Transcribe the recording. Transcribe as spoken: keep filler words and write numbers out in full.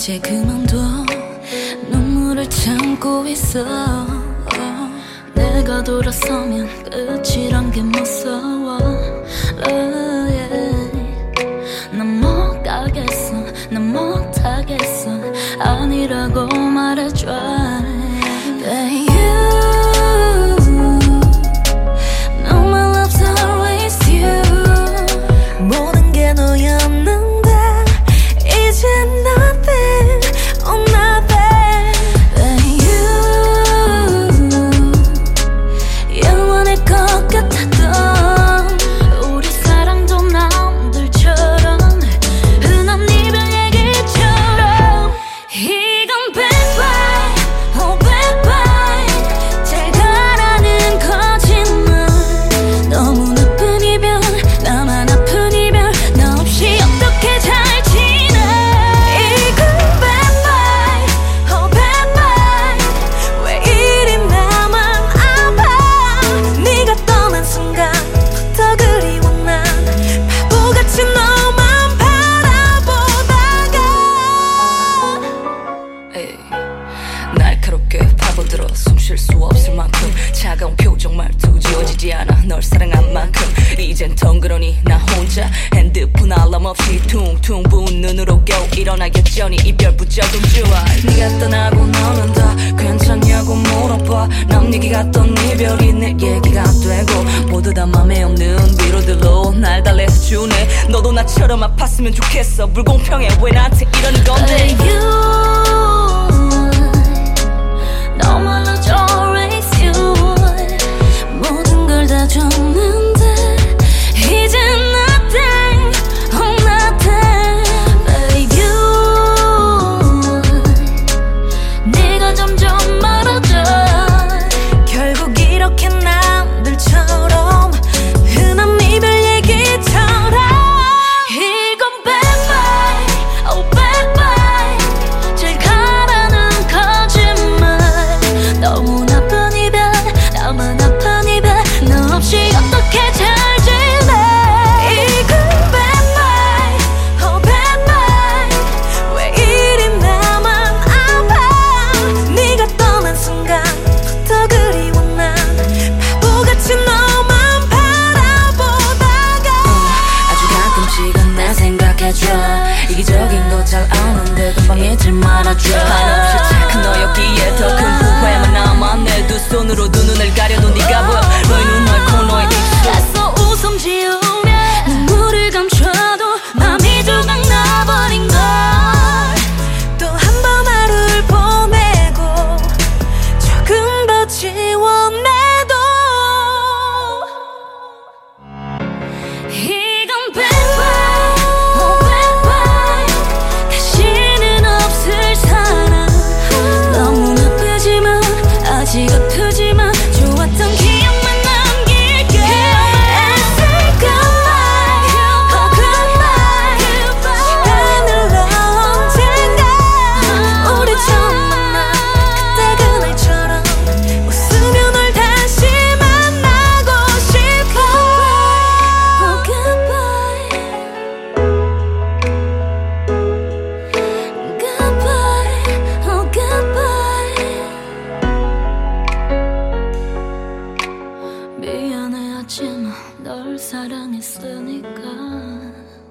이제 그만둬. 눈물을 참고 있어. 내가 돌아서면 끝이란 게 무서워. oh, yeah. 난 못 가겠어, 난 못하겠어. 아니라고 말해줘. But you, no, my love's always you. 모든 게 너였는데 이제 nothing, oh nothing. But you, 영원할 것 같았던 우리 사랑도 남들처럼 흔한 이별 얘기처럼. 이건 bad bye, oh bad bye. 잘 가라는 거짓말. 너무 나쁜 이별, 나만 아픈 이별. 너 없이 어떻게 잘 지내. 이건 bad bye, oh bad bye. 왜 이리 나만 아파. 네가 떠난 순간부터 그리워. 난 바보같이 너만 바라보다가. 에이, 날카롭게 파고들어 숨 쉴 수 없을 만큼 차가운 표정 말투 지워지지 않아. 널 사랑한 만큼 이젠 덩그러니 나 혼자 핸드폰 알람 없이 퉁퉁 부은 눈으로 겨우 일어나 여전히 이별 부쩍은 좋아. 네가 떠나고 너는 다 괜찮냐고 물어봐. 남 얘기 같던 이별이 내 얘기가 되고 모두 다 맘에 없는 위로들로 날 달래주네. 너도 나처럼 아팠으면 좋겠어. 불공평해 왜 나한테 이러는 건데. But you, no, my love's always you. 모든 걸 다 줬는데 이제 nothing, oh nothing. But you, 네가 점점 멀어져. 결국 이렇게 남들처럼 흔한 이별 얘기처럼. 이건 bad bye, oh bad bye. 잘 가라는 거짓말. 너무 나쁜 이별, 나만 아픈 이별. 너 없이 어떻게 잘 지내. 이건 bad bye, oh bad bye. 왜 이리 나만 아파. 네가 떠난 순간부터 그리워. 난 바보같이 너만 바라보다가. 아주 가끔씩은 날 생각해줘. 이기적인 거 잘 아는데 금방 잊지 말아줘. 한없이 착한 너였기에 더 큰 후회만 남았네. 두 손으로 두 눈을 가려도 네가 보여. 너의 눈 맑고 너의 입술. 애써 웃음 지우며 눈물을 감춰도 맘이 조각 나버린 걸. 또 한 번 하루를 보내고 조금 더 지워내도. 이건 bad bye, oh bad bye. 다시는 없을 사랑. 너무 나쁘지만 아직 아프지만 좋았던 기억만 남길게. And say goodbye, oh goodbye. 시간을 언젠가 우리 처음 만난 그때 그날처럼 웃으며 널 다시 만나고 싶어. Oh goodbye, goodbye, oh goodbye. 미안해 하지만 널 사랑했으니까.